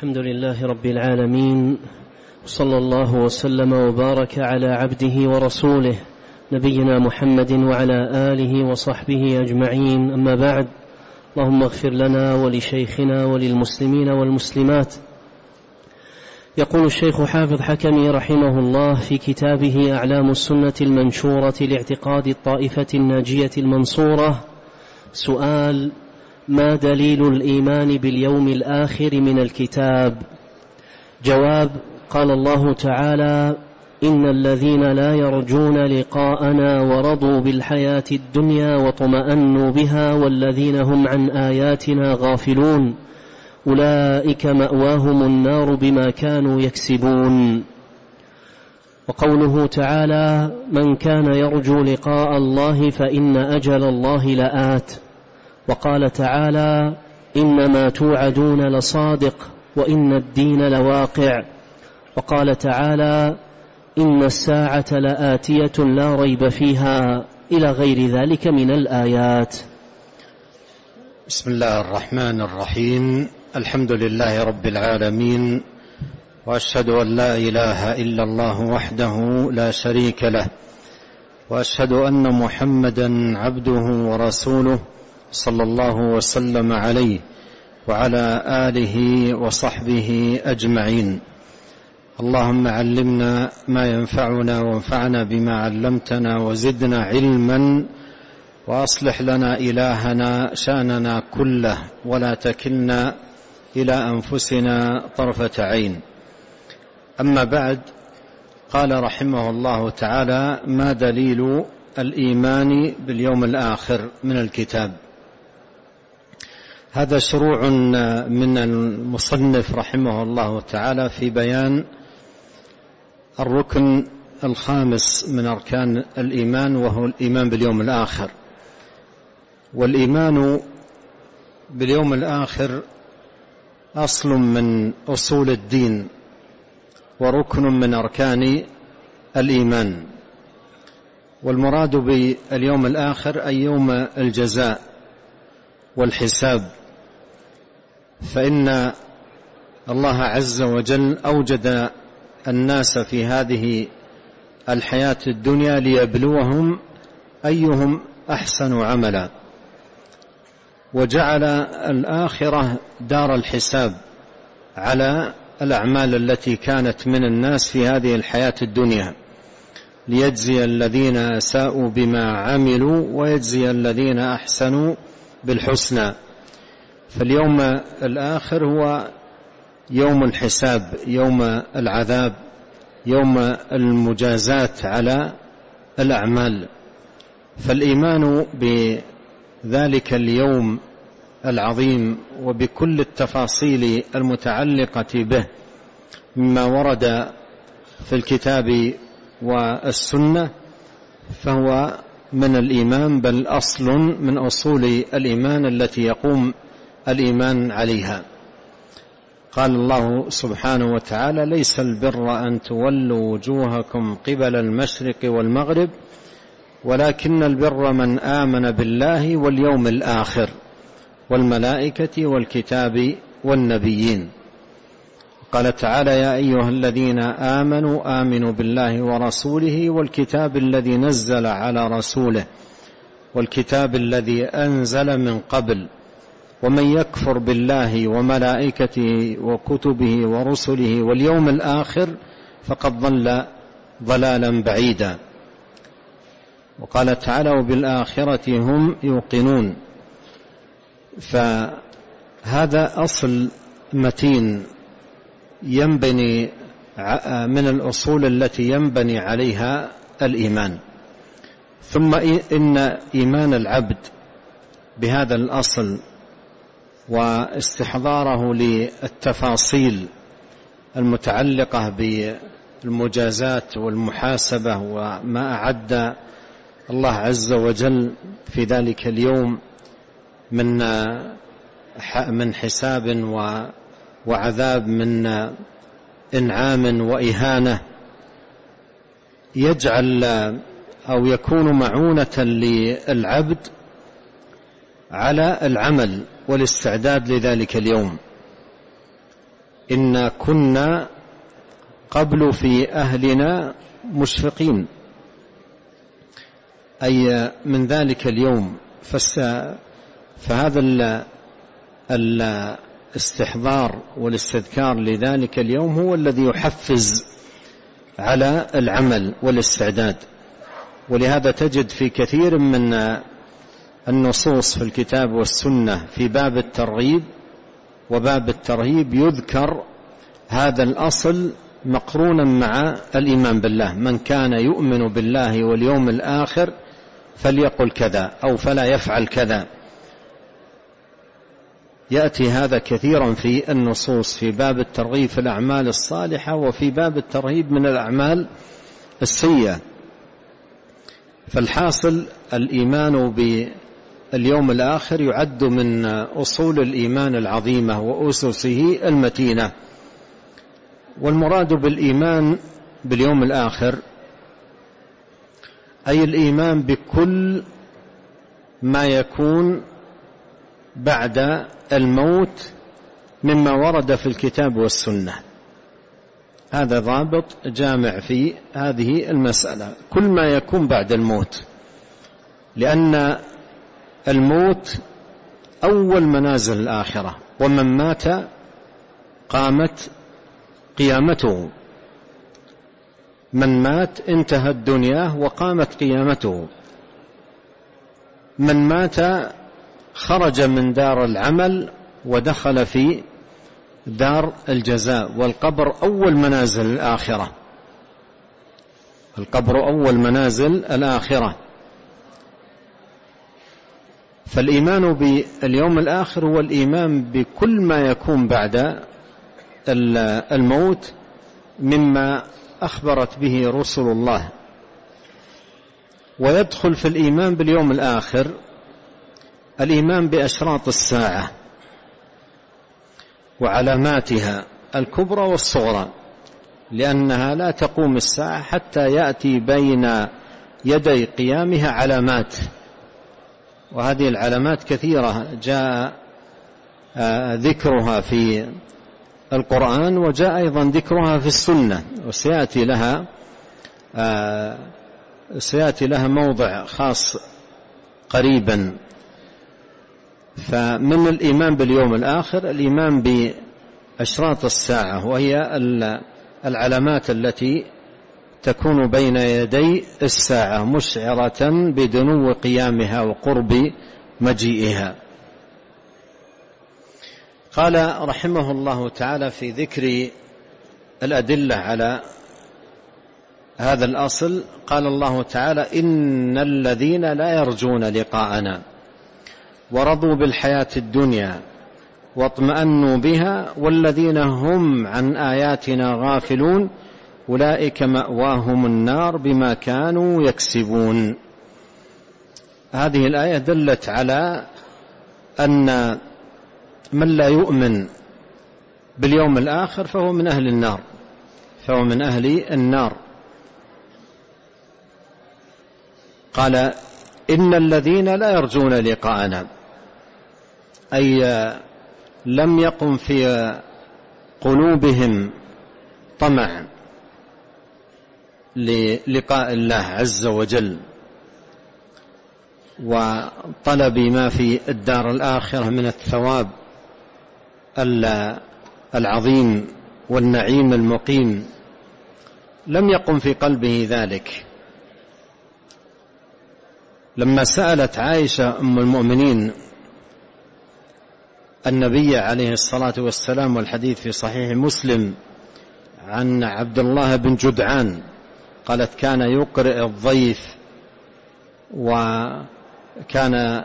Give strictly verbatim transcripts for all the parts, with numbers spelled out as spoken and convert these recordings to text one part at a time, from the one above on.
الحمد لله رب العالمين، صلى الله وسلم وبارك على عبده ورسوله نبينا محمد وعلى آله وصحبه أجمعين. أما بعد، اللهم اغفر لنا ولشيخنا وللمسلمين والمسلمات. يقول الشيخ حافظ حكمي رحمه الله في كتابه أعلام السنة المنشورة لاعتقاد الطائفة الناجية المنصورة: سؤال: ما دليل الإيمان باليوم الآخر من الكتاب؟ جواب: قال الله تعالى: إن الذين لا يرجون لقاءنا ورضوا بالحياة الدنيا واطمأنوا بها والذين هم عن آياتنا غافلون أولئك مأواهم النار بما كانوا يكسبون. وقوله تعالى: من كان يرجو لقاء الله فإن أجل الله لآت. وقال تعالى: إنما توعدون لصادق وإن الدين لواقع. وقال تعالى: إن الساعة لآتية لا ريب فيها، إلى غير ذلك من الآيات. بسم الله الرحمن الرحيم. الحمد لله رب العالمين، وأشهد أن لا إله إلا الله وحده لا شريك له، وأشهد أن محمدا عبده ورسوله صلى الله وسلم عليه وعلى آله وصحبه أجمعين. اللهم علمنا ما ينفعنا وانفعنا بما علمتنا وزدنا علما، وأصلح لنا إلهنا شأننا كله ولا تكلنا إلى أنفسنا طرفة عين. أما بعد، قال رحمه الله تعالى: ما دليل الإيمان باليوم الآخر من الكتاب؟ هذا شروع من المصنف رحمه الله تعالى في بيان الركن الخامس من أركان الإيمان، وهو الإيمان باليوم الآخر. والإيمان باليوم الآخر أصل من أصول الدين وركن من أركان الإيمان. والمراد باليوم الآخر أي يوم الجزاء والحساب، فإن الله عز وجل أوجد الناس في هذه الحياة الدنيا ليبلوهم أيهم أحسن عملا، وجعل الآخرة دار الحساب على الأعمال التي كانت من الناس في هذه الحياة الدنيا، ليجزي الذين أساءوا بما عملوا ويجزي الذين أحسنوا بالحسنى. فاليوم الآخر هو يوم الحساب، يوم العذاب، يوم المجازات على الأعمال. فالإيمان بذلك اليوم العظيم وبكل التفاصيل المتعلقة به مما ورد في الكتاب والسنة فهو من الإيمان، بل أصل من أصول الإيمان التي يقوم الإيمان عليها. قال الله سبحانه وتعالى: ليس البر أن تولوا وجوهكم قبل المشرق والمغرب ولكن البر من آمن بالله واليوم الآخر والملائكة والكتاب والنبيين. قال تعالى: يا أيها الذين آمنوا آمنوا بالله ورسوله والكتاب الذي نزل على رسوله والكتاب الذي أنزل من قبل ومن يكفر بالله وملائكته وكتبه ورسله واليوم الآخر فقد ضل ضلالا بعيدا. وقال تعالى: وبالآخرة هم يوقنون. فهذا أصل متين ينبني من الأصول التي ينبني عليها الإيمان. ثم إن إيمان العبد بهذا الأصل واستحضاره للتفاصيل المتعلقة بالمجازات والمحاسبة وما أعد الله عز وجل في ذلك اليوم من من حساب وعذاب، من إنعام وإهانة، يجعل أو يكون معونة للعبد على العمل والاستعداد لذلك اليوم. إنا كنا قبل في أهلنا مشفقين، أي من ذلك اليوم. فهذا الاستحضار والاستذكار لذلك اليوم هو الذي يحفز على العمل والاستعداد. ولهذا تجد في كثير من النصوص في الكتاب والسنة في باب الترغيب وباب الترهيب يذكر هذا الأصل مقرونا مع الإيمان بالله: من كان يؤمن بالله واليوم الآخر فليقل كذا أو فلا يفعل كذا. يأتي هذا كثيرا في النصوص في باب الترغيب في الأعمال الصالحة وفي باب الترهيب من الأعمال السيئة. فالحاصل الإيمان باليوم الآخر يعد من أصول الإيمان العظيمة وأسسه المتينة. والمراد بالإيمان باليوم الآخر أي الإيمان بكل ما يكون بعد الموت مما ورد في الكتاب والسنة. هذا ضابط جامع في هذه المسألة: كل ما يكون بعد الموت، لأن الموت أول منازل الآخرة، ومن مات قامت قيامته. من مات انتهت دنياه وقامت قيامته. من مات خرج من دار العمل ودخل في دار الجزاء. والقبر أول منازل الآخرة، القبر أول منازل الآخرة. فالإيمان باليوم الآخر هو الإيمان بكل ما يكون بعد الموت مما أخبرت به رسل الله. ويدخل في الإيمان باليوم الآخر الإيمان بأشراط الساعة وعلاماتها الكبرى والصغرى، لأنها لا تقوم الساعة حتى يأتي بين يدي قيامها علامات، وهذه العلامات كثيرة جاء ذكرها في القرآن وجاء أيضا ذكرها في السنة، وسيأتي لها سيأتي لها موضع خاص قريبا. فمن الإيمان باليوم الآخر الإيمان بأشراط الساعة، وهي العلامات التي تكون بين يدي الساعة مشعرة بدنو قيامها وقرب مجيئها. قال رحمه الله تعالى في ذكر الأدلة على هذا الأصل: قال الله تعالى: إن الذين لا يرجون لقاءنا ورضوا بالحياة الدنيا واطمأنوا بها والذين هم عن آياتنا غافلون أولئك مأواهم النار بما كانوا يكسبون. هذه الآية دلت على أن من لا يؤمن باليوم الآخر فهو من أهل النار، فهو من أهل النار. قال: إن الذين لا يرجون لقاءنا، أي لم يقم في قلوبهم طمع للقاء الله عز وجل وطلب ما في الدار الآخرة من الثواب العظيم والنعيم المقيم، لم يقم في قلبه ذلك. لما سألت عائشة أم المؤمنين النبي عليه الصلاة والسلام، والحديث في صحيح مسلم عن عبد الله بن جدعان، قالت: كان يقرئ الضيف وكان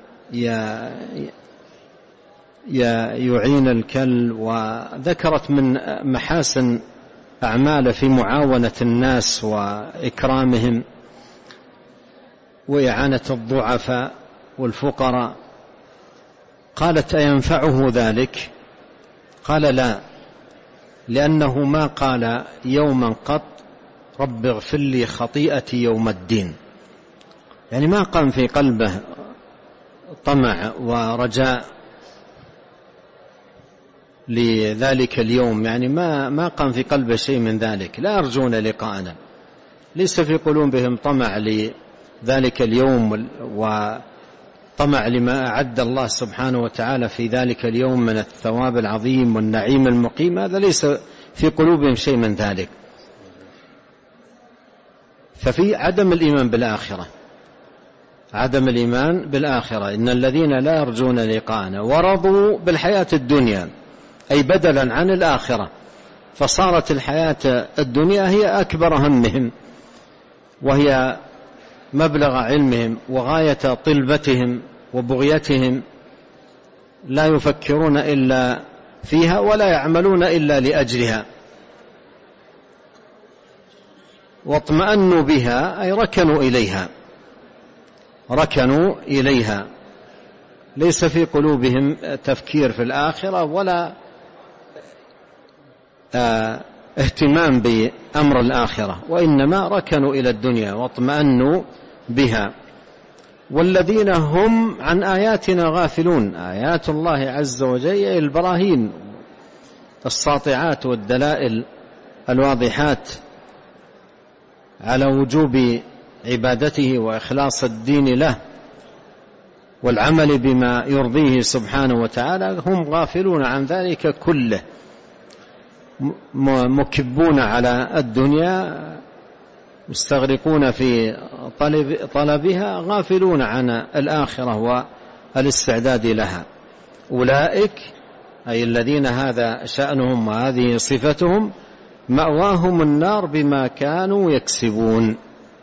يعين الكل، وذكرت من محاسن أعمال في معاونة الناس وإكرامهم وإعانة الضعفاء والفقراء. قالت: أينفعه ذلك؟ قال: لا، لأنه ما قال يوما قط رب اغفر لي خطيئتي يوم الدين، يعني ما قام في قلبه طمع ورجاء لذلك اليوم، يعني ما ما قام في قلبه شيء من ذلك، لا يرجون لقاءنا، ليس في قلوبهم طمع لذلك اليوم وطمع لما أعد الله سبحانه وتعالى في ذلك اليوم من الثواب العظيم والنعيم المقيم، هذا ليس في قلوبهم شيء من ذلك. ففي عدم الإيمان بالآخرة، عدم الإيمان بالآخرة. إن الذين لا يرجون لقاءنا ورضوا بالحياة الدنيا، أي بدلا عن الآخرة، فصارت الحياة الدنيا هي أكبر همهم وهي مبلغ علمهم وغاية طلبتهم وبغيتهم، لا يفكرون إلا فيها ولا يعملون إلا لأجلها، واطمأنوا بها أي ركنوا إليها، ركنوا إليها، ليس في قلوبهم تفكير في الآخرة ولا اهتمام بأمر الآخرة، وإنما ركنوا إلى الدنيا واطمأنوا بها. والذين هم عن آياتنا غافلون، آيات الله عز وجل البراهين الساطعات والدلائل الواضحات على وجوب عبادته وإخلاص الدين له والعمل بما يرضيه سبحانه وتعالى، هم غافلون عن ذلك كله، مكبون على الدنيا، مستغرقون في طلب طلبها، غافلون عن الآخرة والاستعداد لها. أولئك أي الذين هذا شأنهم وهذه صفتهم مأواهم النار بما كانوا يكسبون.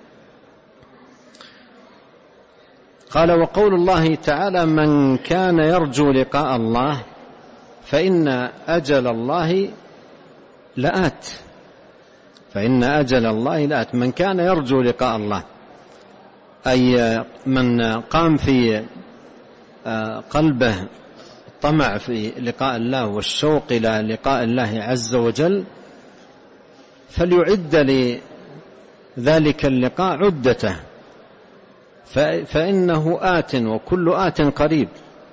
قال: وقول الله تعالى: من كان يرجو لقاء الله فإن أجل الله لآت، فإن أجل الله لآت. من كان يرجو لقاء الله أي من قام في قلبه طمع في لقاء الله والشوق إلى لقاء الله عز وجل، فليعد لذلك اللقاء عدته، فإنه آت وكل آت قريب.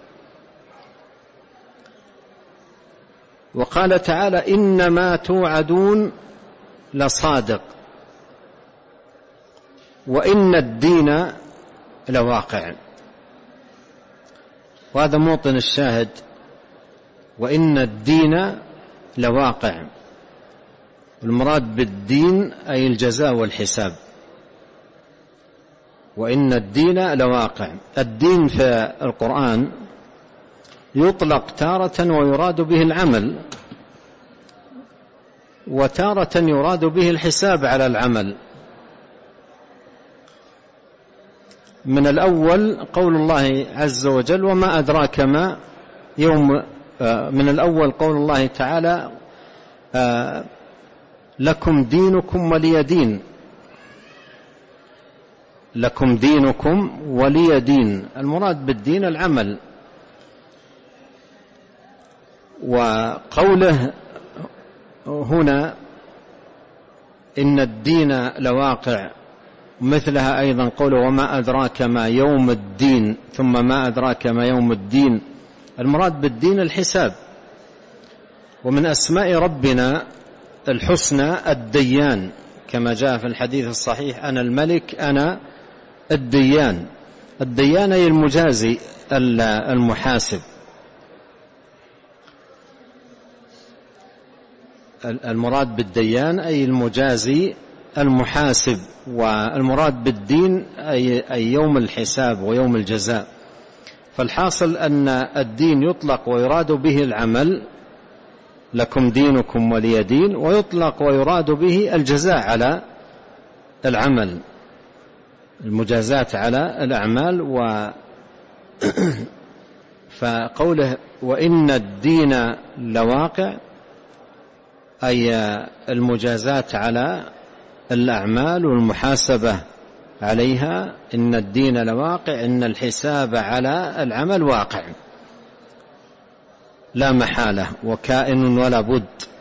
وقال تعالى: إنما توعدون لصادق وإن الدين لواقع. وهذا موطن الشاهد، وإن الدين لواقع. المراد بالدين أي الجزاء والحساب، وإن الدين لواقع. الدين في القرآن يطلق تارة ويراد به العمل، وتارة يراد به الحساب على العمل. من الأول قول الله عز وجل: وما أدراك ما يوم. من الأول قول الله تعالى: لكم دينكم ولي دين، لكم دينكم ولي دين. المراد بالدين العمل. وقوله هنا إن الدين لواقع، مثلها أيضا قوله: وما أدراك ما يوم الدين، ثم ما أدراك ما يوم الدين. المراد بالدين الحساب. ومن أسماء ربنا الحسنى الديان، كما جاء في الحديث الصحيح: أنا الملك أنا الديان. الديان أي المجازي المحاسب. المراد بالديان أي المجازي المحاسب، والمراد بالدين أي يوم الحساب ويوم الجزاء. فالحاصل أن الدين يطلق ويراد به العمل، لكم دينكم ولي دين، ويطلق ويراد به الجزاء على العمل، المجازات على الأعمال. و فقوله وإن الدين لواقع أي المجازات على الأعمال والمحاسبة عليها. إن الدين لواقع، إن الحساب على العمل واقع لا محالة وكائن ولا بد.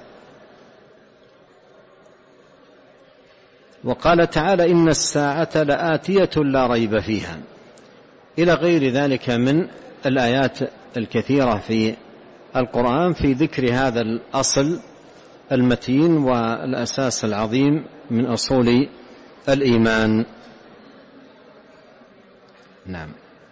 وقال تعالى: إن الساعة لآتية لا ريب فيها، إلى غير ذلك من الآيات الكثيرة في القرآن في ذكر هذا الأصل المتين والأساس العظيم من أصول الإيمان. نعم.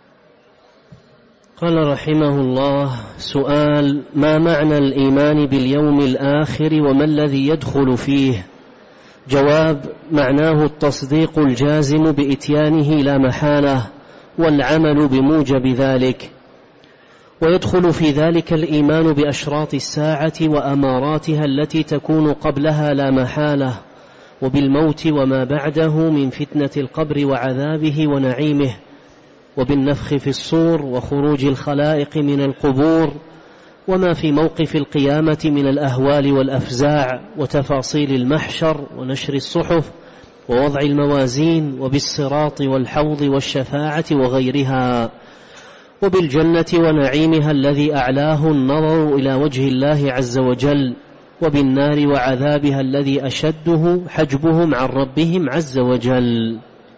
قال رحمه الله: سؤال: ما معنى الإيمان باليوم الآخر وما الذي يدخل فيه؟ جواب: معناه التصديق الجازم بإتيانه لا محالة والعمل بموجب ذلك، ويدخل في ذلك الإيمان بأشراط الساعة وأماراتها التي تكون قبلها لا محالة، وبالموت وما بعده من فتنة القبر وعذابه ونعيمه، وبالنفخ في الصور وخروج الخلائق من القبور، وما في موقف القيامة من الأهوال والأفزاع، وتفاصيل المحشر ونشر الصحف ووضع الموازين، وبالصراط والحوض والشفاعة وغيرها، وبالجنة ونعيمها الذي أعلاه النظر إلى وجه الله عز وجل، وبالنار وعذابها الذي أشده حجبهم عن ربهم عز وجل.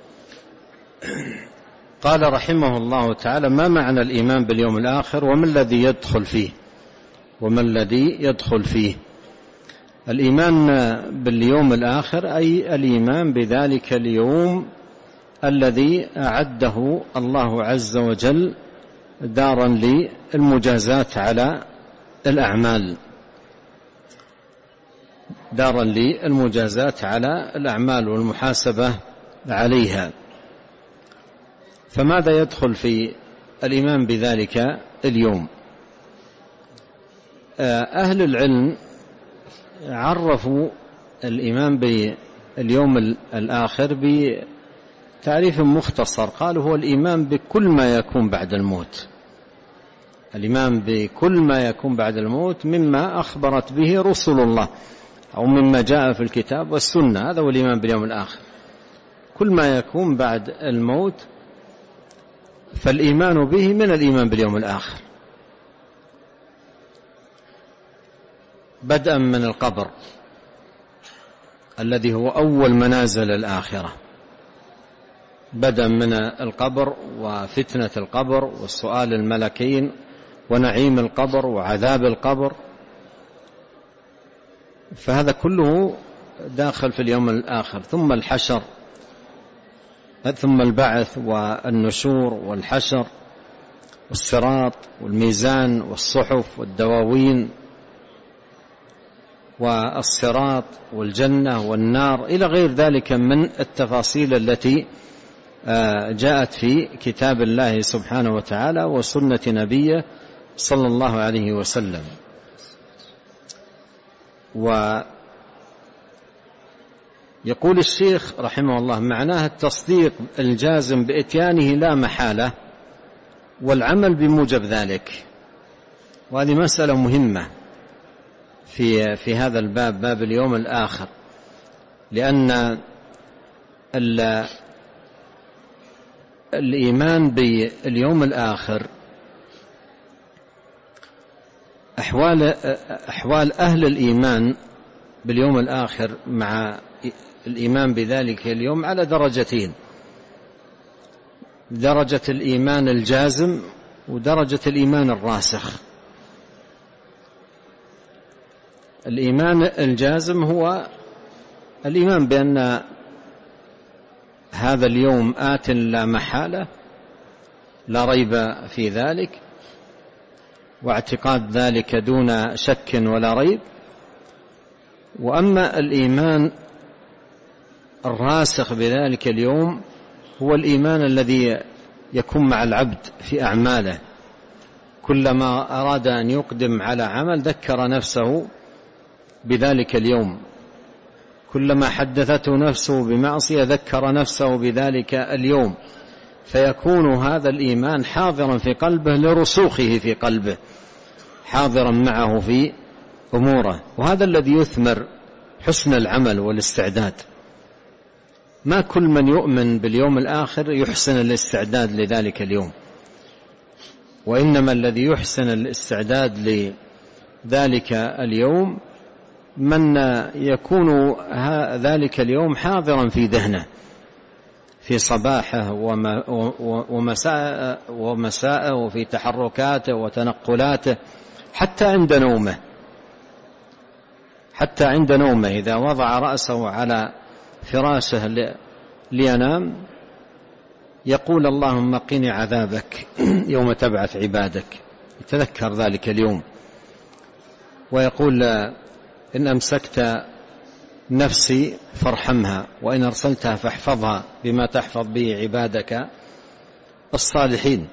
قال رحمه الله تعالى: ما معنى الإيمان باليوم الآخر وما الذي يدخل فيه؟ وما الذي يدخل فيه؟ الإيمان باليوم الآخر أي الإيمان بذلك اليوم الذي أعده الله عز وجل دارا للمجازات على الأعمال، دارا للمجازات على الأعمال والمحاسبة عليها. فماذا يدخل في الإيمان بذلك اليوم؟ أهل العلم عرفوا الإيمان باليوم الآخر بتعريف مختصر، قالوا هو الإيمان بكل ما يكون بعد الموت، الإيمان بكل ما يكون بعد الموت مما أخبرت به رسل الله أو مما جاء في الكتاب والسنة، هذا هو الإيمان باليوم الآخر. كل ما يكون بعد الموت فالإيمان به من الإيمان باليوم الآخر، بدءا من القبر الذي هو أول منازل الآخرة، بدءا من القبر وفتنة القبر والسؤال الملكين ونعيم القبر وعذاب القبر، فهذا كله داخل في اليوم الآخر. ثم الحشر، ثم البعث والنشور والحشر والصراط والميزان والصحف والدواوين والصراط والجنة والنار إلى غير ذلك من التفاصيل التي جاءت في كتاب الله سبحانه وتعالى وسنة نبيه صلى الله عليه وسلم. ويقول الشيخ رحمه الله: معناها التصديق الجازم بإتيانه لا محالة والعمل بموجب ذلك. وهذه مسألة مهمة في في هذا الباب، باب اليوم الآخر، لأن الإيمان باليوم الآخر أحوال أحوال أهل الإيمان باليوم الآخر مع الإيمان بذلك اليوم على درجتين: درجة الإيمان الجازم ودرجة الإيمان الراسخ. الإيمان الجازم هو الإيمان بأن هذا اليوم آت لا محالة، لا ريب في ذلك، واعتقاد ذلك دون شك ولا ريب. وأما الإيمان الراسخ بذلك اليوم هو الإيمان الذي يكون مع العبد في أعماله، كلما أراد أن يقدم على عمل ذكر نفسه بذلك اليوم، كلما حدثته نفسه بمعصية ذكر نفسه بذلك اليوم، فيكون هذا الإيمان حاضرا في قلبه لرسوخه في قلبه، حاضرا معه في أموره. وهذا الذي يثمر حسن العمل والاستعداد. ما كل من يؤمن باليوم الآخر يحسن الاستعداد لذلك اليوم، وإنما الذي يحسن الاستعداد لذلك اليوم من يكون ذلك اليوم حاضرا في ذهنه في صباحه ومساءه وفي تحركاته وتنقلاته، حتى عند نومه، حتى عند نومه إذا وضع رأسه على فراشه لينام يقول اللهم قني عذابك يوم تبعث عبادك، يتذكر ذلك اليوم، ويقول إن أمسكت نفسي فارحمها وإن أرسلتها فاحفظها بما تحفظ به عبادك الصالحين.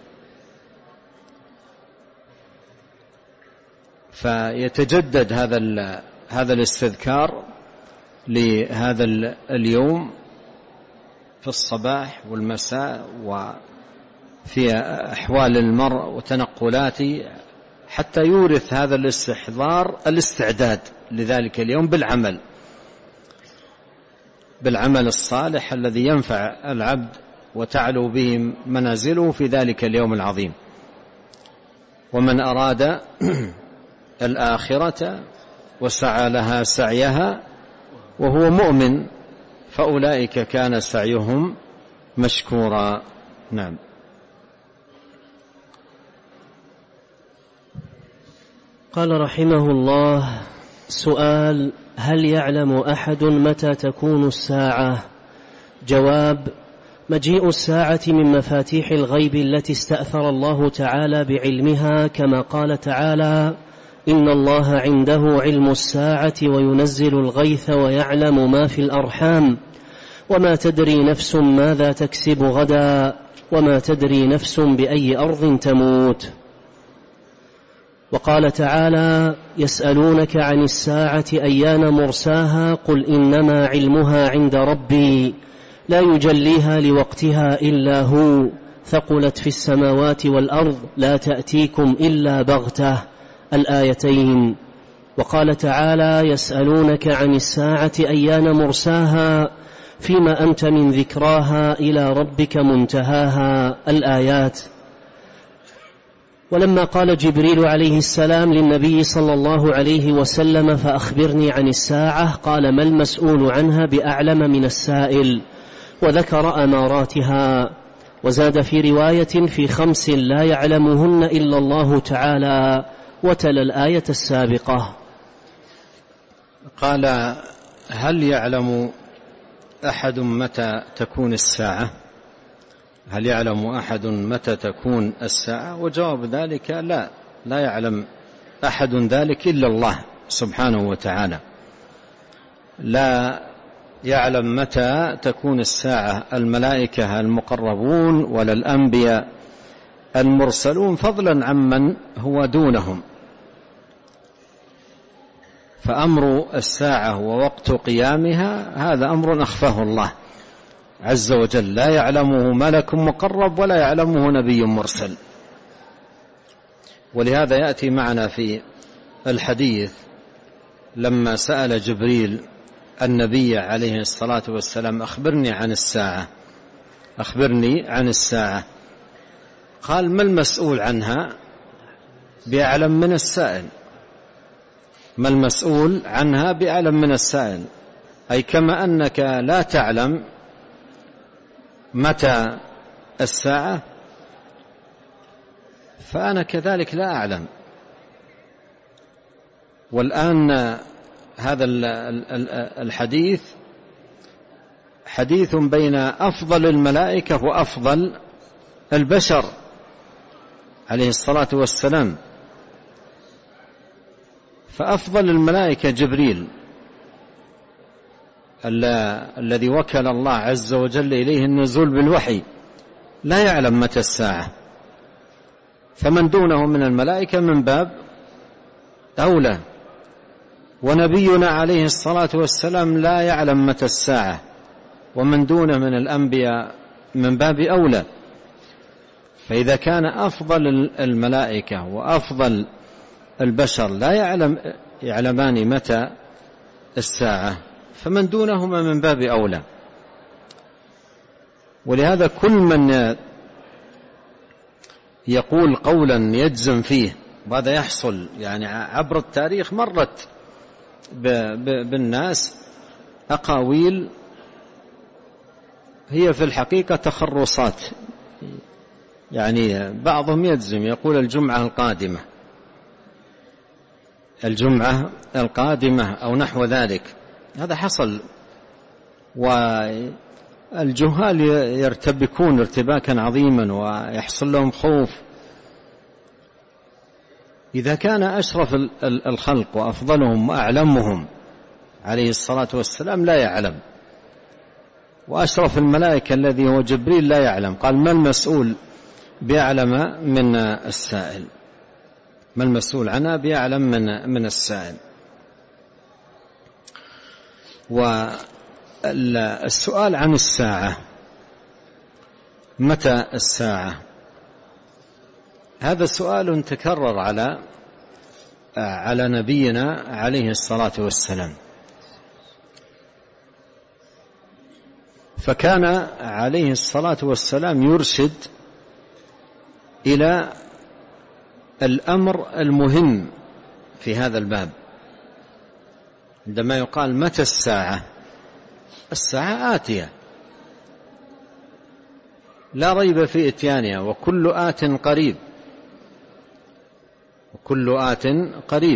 فيتجدد هذا هذا الاستذكار لهذا اليوم في الصباح والمساء وفي أحوال المرء وتنقلاته، حتى يورث هذا الاستحضار الاستعداد لذلك اليوم بالعمل بالعمل الصالح الذي ينفع العبد وتعلو به منازله في ذلك اليوم العظيم. ومن أراد الآخرة وسعى لها سعيها وهو مؤمن فأولئك كان سعيهم مشكورا. نعم. قال رحمه الله: سؤال: هل يعلم أحد متى تكون الساعة؟ جواب: مجيء الساعة من مفاتيح الغيب التي استأثر الله تعالى بعلمها، كما قال تعالى: إن الله عنده علم الساعة وينزل الغيث ويعلم ما في الأرحام وما تدري نفس ماذا تكسب غدا وما تدري نفس بأي أرض تموت. وقال تعالى: يسألونك عن الساعة أيان مرساها قل إنما علمها عند ربي لا يجليها لوقتها إلا هو ثقلت في السماوات والأرض لا تأتيكم إلا بغتة، الآيتين. وقال تعالى: يسألونك عن الساعة أيان مرساها فيما أنت من ذكراها إلى ربك منتهاها، الآيات. ولما قال جبريل عليه السلام للنبي صلى الله عليه وسلم: فأخبرني عن الساعة، قال: ما المسؤول عنها بأعلم من السائل، وذكر أماراتها. وزاد في رواية: في خمس لا يعلمهن إلا الله تعالى، وتلا الآية السابقة. قال: هل يعلم أحد متى تكون الساعة؟ هل يعلم أحد متى تكون الساعة؟ وجواب ذلك: لا لا يعلم أحد ذلك إلا الله سبحانه وتعالى. لا يعلم متى تكون الساعة الملائكة المقربون ولا الأنبياء المرسلون، فضلا عمن هو دونهم. فأمر الساعة ووقت قيامها هذا أمر أخفاه الله عز وجل، لا يعلمه ملك مقرب ولا يعلمه نبي مرسل. ولهذا يأتي معنا في الحديث لما سأل جبريل النبي عليه الصلاة والسلام: أخبرني عن الساعة أخبرني عن الساعة قال: ما المسؤول عنها بأعلم من السائل. ما المسؤول عنها بأعلم من السائل، أي كما أنك لا تعلم متى الساعة فأنا كذلك لا أعلم. والآن هذا الحديث حديث بين أفضل الملائكة وأفضل البشر عليه الصلاة والسلام. فأفضل الملائكة جبريل الذي وكل الله عز وجل إليه النزول بالوحي، لا يعلم متى الساعة. فمن دونه من الملائكة من باب أولى. ونبينا عليه الصلاة والسلام لا يعلم متى الساعة، ومن دونه من الأنبياء من باب أولى. فإذا كان أفضل الملائكة وأفضل البشر لا يعلم يعلمان متى الساعة، فمن دونهما من باب أولى. ولهذا كل من يقول قولا يجزم فيه، وهذا يحصل يعني عبر التاريخ، مرت بالناس أقاويل هي في الحقيقة تخرصات. يعني بعضهم يجزم يقول الجمعة القادمة، الجمعة القادمة أو نحو ذلك. هذا حصل، والجهال يرتبكون ارتباكا عظيما ويحصل لهم خوف. إذا كان أشرف الخلق وأفضلهم وأعلمهم عليه الصلاة والسلام لا يعلم، وأشرف الملائكة الذي هو جبريل لا يعلم، قال ما المسؤول بأعلم من السائل، ما المسؤول عنها بأعلم من من السائل. والسؤال عن الساعة، متى الساعة، هذا سؤال تكرر على على نبينا عليه الصلاة والسلام، فكان عليه الصلاة والسلام يرشد إلى الأمر المهم في هذا الباب. عندما يقال متى الساعة، الساعة آتية لا ريب في إتيانها، وكل آت قريب، وكل آت قريب.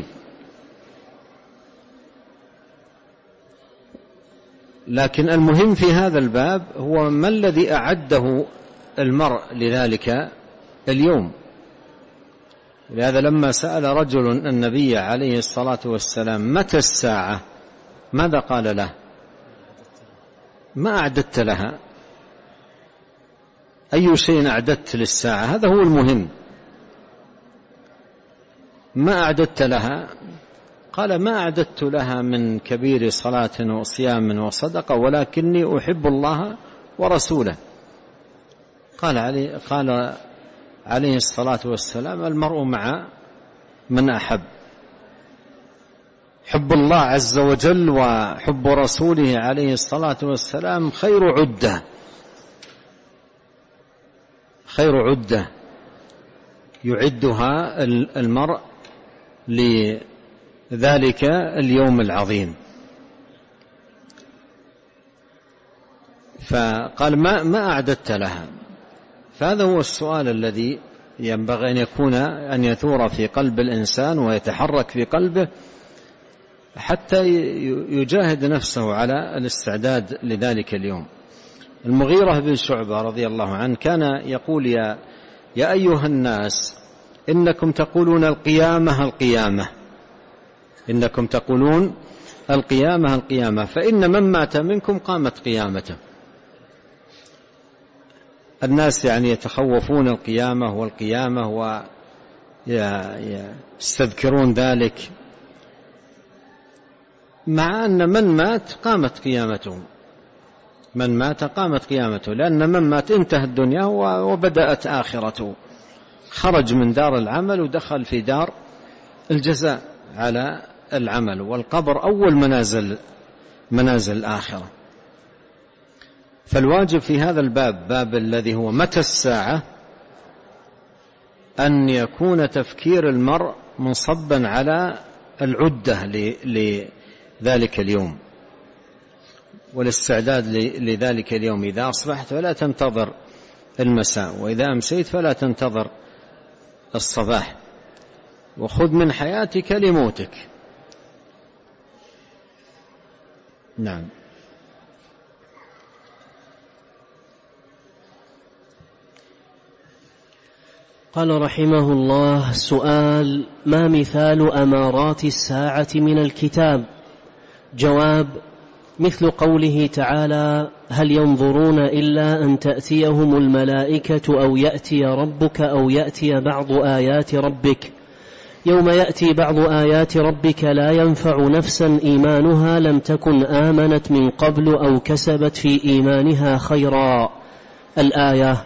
لكن المهم في هذا الباب هو ما الذي أعده المرء لذلك اليوم. لهذا لما سأل رجل النبي عليه الصلاة والسلام متى الساعة، ماذا قال له؟ ما أعددت لها، أي شيء أعددت للساعة، هذا هو المهم. ما أعددت لها، قال ما أعددت لها من كبير صلاة وصيام وصدقة، ولكني أحب الله ورسوله. قال عليه, قال عليه الصلاة والسلام المرء مع من أحب. حب الله عز وجل وحب رسوله عليه الصلاة والسلام خير عدة، خير عدة يعدها المرء لذلك اليوم العظيم. فقال ما ما أعددت لها. فهذا هو السؤال الذي ينبغي أن يكون أن يثور في قلب الإنسان ويتحرك في قلبه حتى يجاهد نفسه على الاستعداد لذلك اليوم. المغيرة بن شعبة رضي الله عنه كان يقول يا, يا أيها الناس إنكم تقولون القيامة القيامة، إنكم تقولون القيامة القيامة، فإن من مات منكم قامت قيامته. الناس يعني يتخوفون القيامة والقيامة ويستذكرون ذلك، مع أن من مات قامت قيامته، من مات قامت قيامته، لأن من مات انتهت الدنيا وبدأت آخرته، خرج من دار العمل ودخل في دار الجزاء على العمل، والقبر أول منازل منازل الآخرة. فالواجب في هذا الباب، باب الذي هو متى الساعة، أن يكون تفكير المرء منصبا على العدة لذلك اليوم والاستعداد لذلك اليوم. إذا أصبحت فلا تنتظر المساء، وإذا أمسيت فلا تنتظر الصباح، وخذ من حياتك لموتك. نعم. قال رحمه الله: سؤال: ما مثال أمارات الساعة من الكتاب؟ جواب: مثل قوله تعالى: هل ينظرون إلا أن تأتيهم الملائكة أو يأتي ربك أو يأتي بعض آيات ربك. يوم يأتي بعض آيات ربك لا ينفع نفسا إيمانها لم تكن آمنت من قبل أو كسبت في إيمانها خيرا. الآية.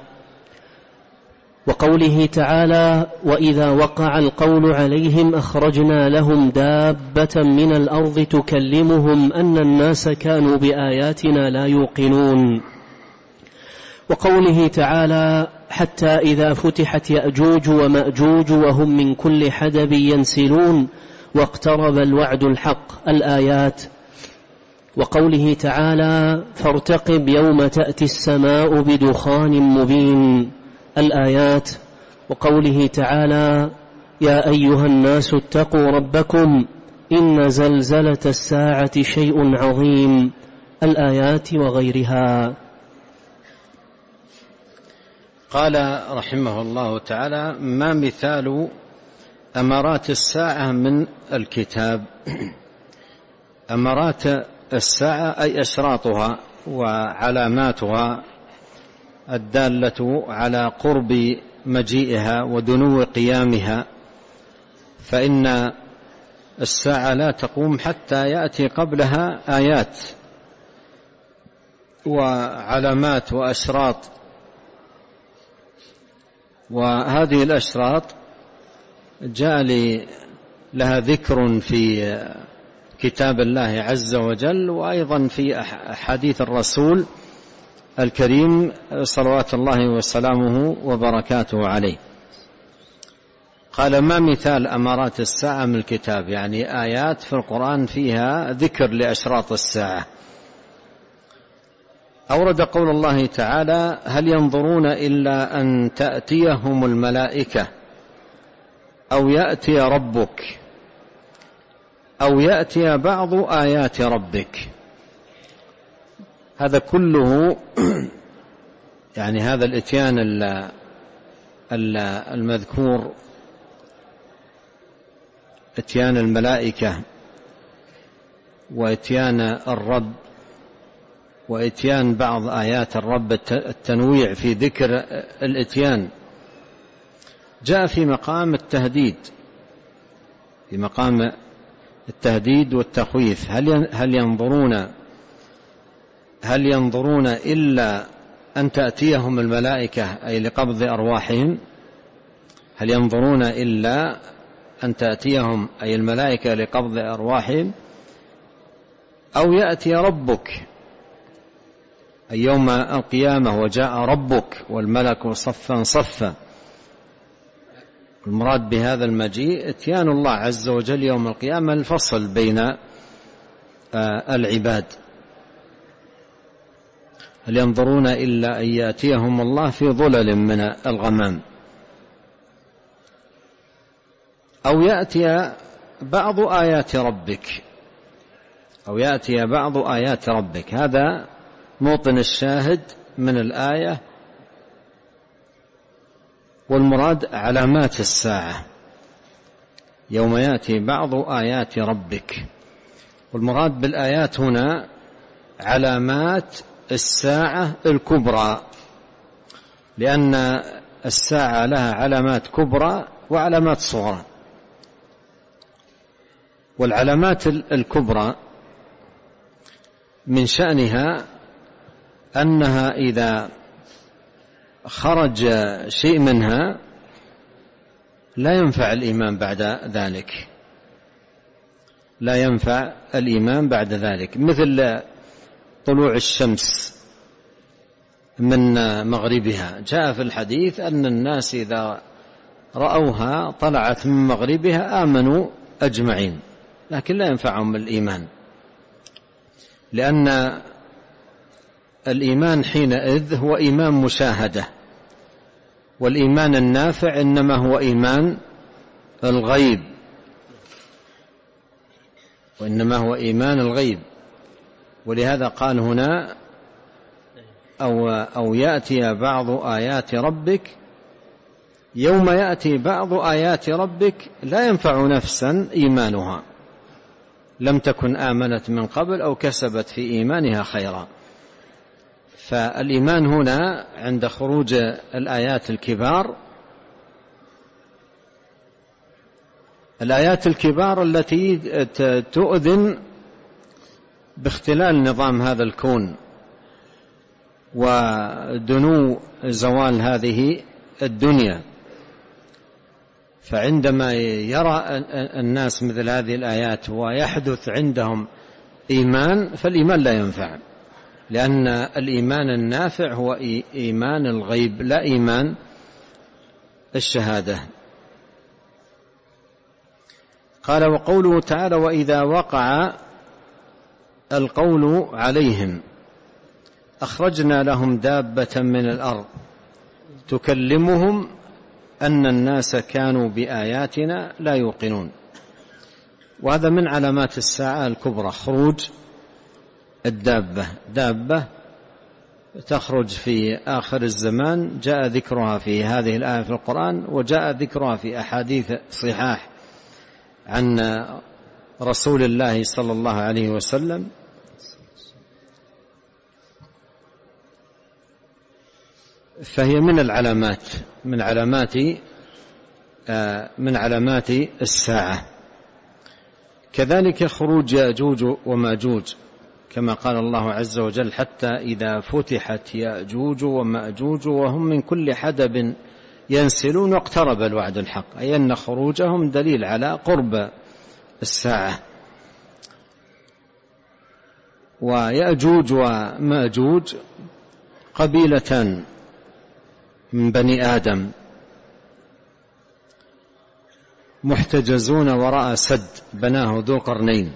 وقوله تعالى: وإذا وقع القول عليهم أخرجنا لهم دابة من الأرض تكلمهم أن الناس كانوا بآياتنا لا يوقنون. وقوله تعالى: حتى إذا فتحت يأجوج ومأجوج وهم من كل حدب ينسلون واقترب الوعد الحق. الآيات. وقوله تعالى: فارتقب يوم تأتي السماء بدخان مبين. الآيات. وقوله تعالى: يا أيها الناس اتقوا ربكم إن زلزلة الساعة شيء عظيم، الآيات وغيرها. قال رحمه الله تعالى: ما مثال أمارات الساعة من الكتاب؟ أمارات الساعة أي أشراطها وعلاماتها الدالة على قرب مجيئها ودنو قيامها، فإن الساعة لا تقوم حتى يأتي قبلها آيات وعلامات وأشراط، وهذه الأشراط جاء لها ذكر في كتاب الله عز وجل، وأيضا في أحاديث الرسول الكريم صلوات الله وسلامه وبركاته عليه. قال: ما مثال أمارات الساعة من الكتاب؟ يعني آيات في القرآن فيها ذكر لأشراط الساعة. أورد قول الله تعالى: هل ينظرون إلا أن تأتيهم الملائكة أو يأتي ربك أو يأتي بعض آيات ربك. هذا كله يعني هذا الإتيان المذكور، إتيان الملائكة وإتيان الرب وإتيان بعض آيات الرب، التنويع في ذكر الإتيان جاء في مقام التهديد، في مقام التهديد والتخويف. هل هل ينظرون هل ينظرون إلا أن تأتيهم الملائكة أي لقبض أرواحهم؟ هل ينظرون إلا أن تأتيهم أي الملائكة لقبض أرواحهم، أو يأتي ربك أي يوم القيامة وجاء ربك والملك صفا صفا. المراد بهذا المجيء اتيان الله عز وجل يوم القيامة، الفصل بين العباد. هل ينظرون إلا أن يأتيهم الله في ظلل من الغمام، أو يأتي بعض آيات ربك أو يأتي بعض آيات ربك. هذا موطن الشاهد من الآية، والمراد علامات الساعة يوم يأتي بعض آيات ربك. والمراد بالآيات هنا علامات الساعة الكبرى، لأن الساعة لها علامات كبرى وعلامات صغرى. والعلامات الكبرى من شأنها أنها إذا خرج شيء منها لا ينفع الإيمان بعد ذلك، لا ينفع الإيمان بعد ذلك، مثل طلوع الشمس من مغربها. جاء في الحديث أن الناس إذا رأوها طلعت من مغربها آمنوا أجمعين، لكن لا ينفعهم الإيمان، لأن الإيمان حينئذ هو إيمان مشاهدة، والإيمان النافع إنما هو إيمان الغيب، وإنما هو إيمان الغيب. ولهذا قال هنا: أو, أو يأتي بعض آيات ربك. يوم يأتي بعض آيات ربك لا ينفع نفسا إيمانها لم تكن آمنت من قبل أو كسبت في إيمانها خيرا. فالإيمان هنا عند خروج الآيات الكبار، الآيات الكبار التي تؤذن باختلال نظام هذا الكون ودنو زوال هذه الدنيا. فعندما يرى الناس مثل هذه الآيات ويحدث عندهم إيمان، فالإيمان لا ينفع، لأن الإيمان النافع هو إيمان الغيب لا إيمان الشهادة. قال: وقوله تعالى: وإذا وقع القول عليهم أخرجنا لهم دابة من الأرض تكلمهم أن الناس كانوا بآياتنا لا يوقنون. وهذا من علامات الساعة الكبرى، خروج الدابة، دابة تخرج في آخر الزمان، جاء ذكرها في هذه الآية في القرآن، وجاء ذكرها في أحاديث صحاح عن رسول الله صلى الله عليه وسلم. فهي من العلامات من علامات من علامات الساعة. كذلك خروج يأجوج ومأجوج، كما قال الله عز وجل: حتى إذا فتحت يأجوج ومأجوج وهم من كل حدب ينسلون واقترب الوعد الحق، أي أن خروجهم دليل على قرب الساعة. ويأجوج ومأجوج قبيلتان من بني آدم محتجزون وراء سد بناه ذو القرنين،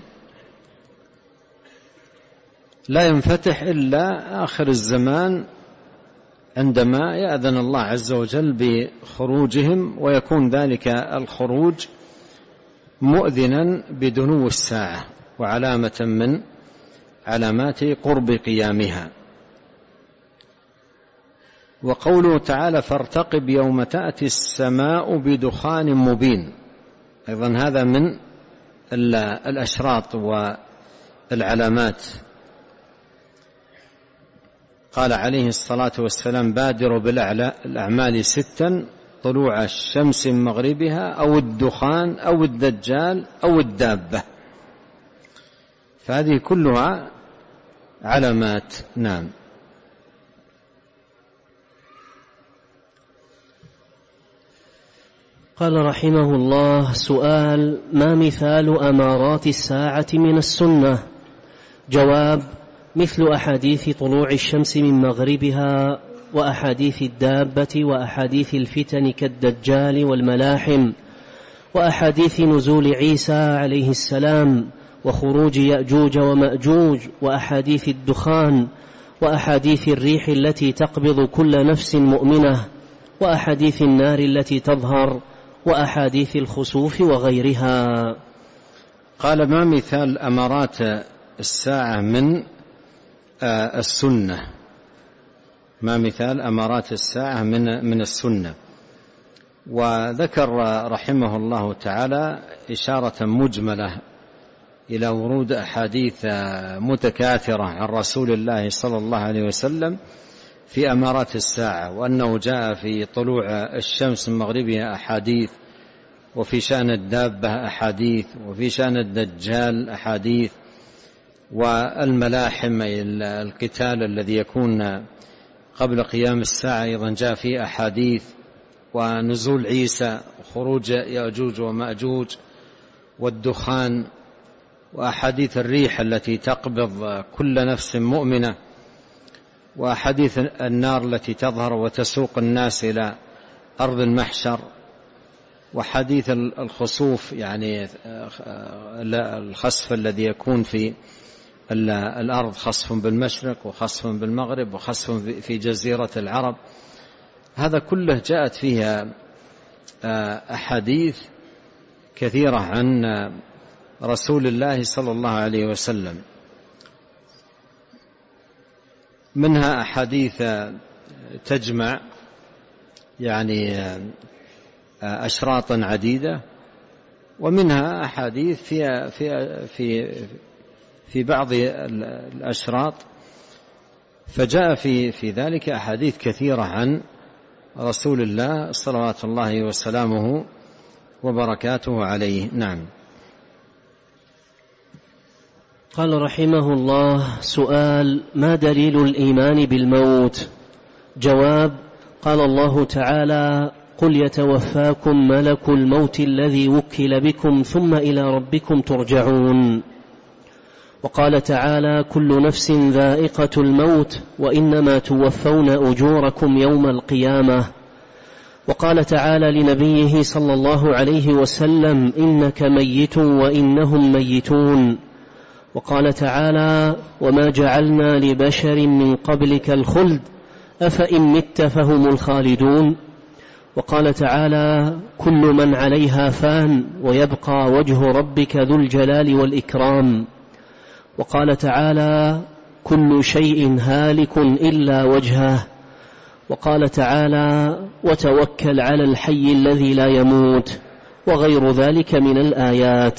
لا ينفتح إلا آخر الزمان عندما يأذن الله عز وجل بخروجهم، ويكون ذلك الخروج مؤذنا بدنو الساعة وعلامة من علامات قرب قيامها. وقوله تعالى: فارتقب يوم تأتي السماء بدخان مبين، أيضا هذا من الأشراط والعلامات. قال عليه الصلاة والسلام: بادروا بالأعمال ستا: طلوع الشمس من مغربها، أو الدخان، أو الدجال، أو الدابة. فهذه كلها علامات. نعم. قال رحمه الله: سؤال: ما مثال أمارات الساعة من السنة؟ جواب: مثل أحاديث طلوع الشمس من مغربها، وأحاديث الدابة، وأحاديث الفتن كالدجال والملاحم، وأحاديث نزول عيسى عليه السلام، وخروج يأجوج ومأجوج، وأحاديث الدخان، وأحاديث الريح التي تقبض كل نفس مؤمنة، وأحاديث النار التي تظهر، وأحاديث الخسوف وغيرها. قال: ما مثال أمارات الساعة من السنة؟ ما مثال أمارات الساعة من من السنة؟ وذكر رحمه الله تعالى إشارة مجملة إلى ورود أحاديث متكاثرة عن رسول الله صلى الله عليه وسلم في أمارات الساعة، وأنه جاء في طلوع الشمس من مغربها أحاديث، وفي شأن الدابة أحاديث، وفي شأن الدجال أحاديث، والملاحم القتال الذي يكون قبل قيام الساعة أيضا جاء فيه أحاديث، ونزول عيسى، وخروج يأجوج ومأجوج، والدخان، وأحاديث الريح التي تقبض كل نفس مؤمنة، وأحاديث النار التي تظهر وتسوق الناس إلى أرض المحشر، وحديث الخسوف، يعني الخسف الذي يكون في الأرض، خسف بالمشرق وخسف بالمغرب وخسف في جزيرة العرب. هذا كله جاءت فيها أحاديث كثيرة عن رسول الله صلى الله عليه وسلم، منها أحاديث تجمع يعني أشراطا عديدة، ومنها أحاديث في في في في بعض الأشراط، فجاء في في ذلك أحاديث كثيرة عن رسول الله صلوات الله وسلامه وبركاته عليه. نعم. قال رحمه الله: سؤال: ما دليل الإيمان بالموت؟ جواب: قال الله تعالى: قل يتوفاكم ملك الموت الذي وكل بكم ثم إلى ربكم ترجعون. وقال تعالى: كل نفس ذائقة الموت وإنما توفون أجوركم يوم القيامة. وقال تعالى لنبيه صلى الله عليه وسلم: إنك ميت وإنهم ميتون. وقال تعالى: وما جعلنا لبشر من قبلك الخلد أفإن مت فهم الخالدون. وقال تعالى: كل من عليها فان ويبقى وجه ربك ذو الجلال والإكرام. وقال تعالى: كل شيء هالك إلا وجهه. وقال تعالى: وتوكل على الحي الذي لا يموت، وغير ذلك من الآيات.